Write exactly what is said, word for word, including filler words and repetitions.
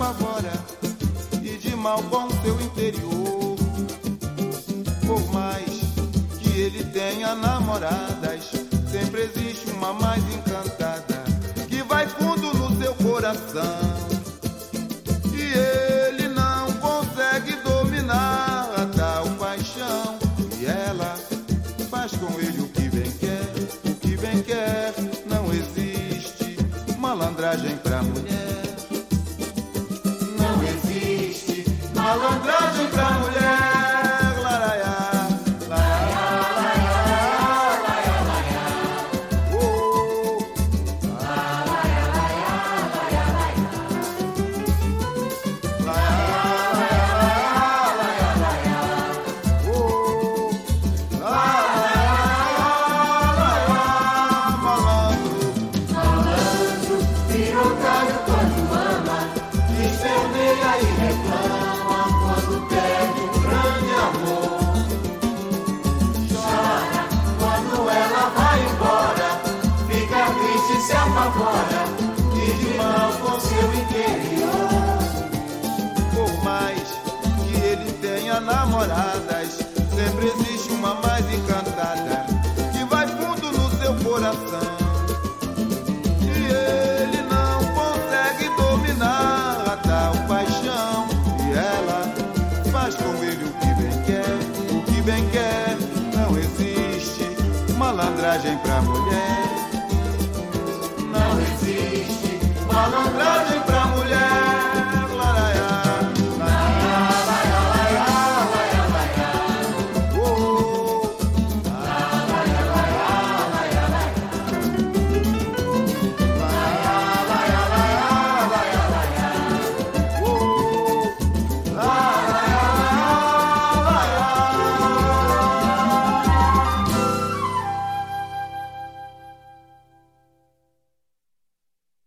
apavora e de mal com seu interior. Por mais que ele tenha namoradas, sempre existe uma mais encantada que vai fundo no seu coração. E ele não consegue dominar a tal paixão. E ela faz com ele o que bem quer, o que bem quer. Não existe malandragem pra mulher. Não existe malandragem pra mulher. Se apavora e de mal com seu interior. Por mais que ele tenha namoradas, sempre existe uma mais encantada que vai fundo no seu coração. E ele não consegue dominar a tal paixão. E ela faz com ele o que bem quer, o que bem quer. Não existe malandragem pra mulher. Não existe malandragem